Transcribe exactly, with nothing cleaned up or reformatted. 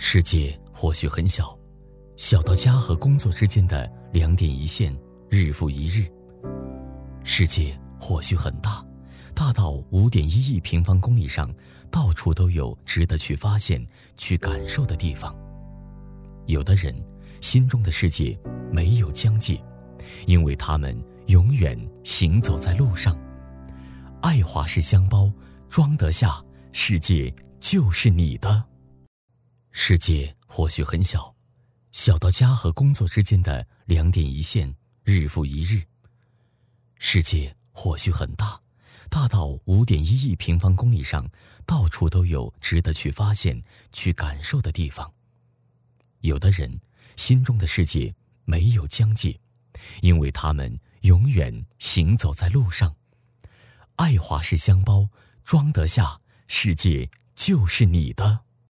世界或许很小，小到家和工作之间的两点一线，日复一日。世界或许很大，大到五点一亿平方公里上，到处都有值得去发现、去感受的地方。有的人心中的世界没有疆界，因为他们永远行走在路上。爱华式箱包装得下，世界就是你的。世界或许很小，小到家和工作之间的两点一线，日复一日。世界或许很大，大到五点一亿平方公里上，到处都有值得去发现、去感受的地方。有的人心中的世界没有疆界，因为他们永远行走在路上。爱华式箱包装得下，世界就是你的。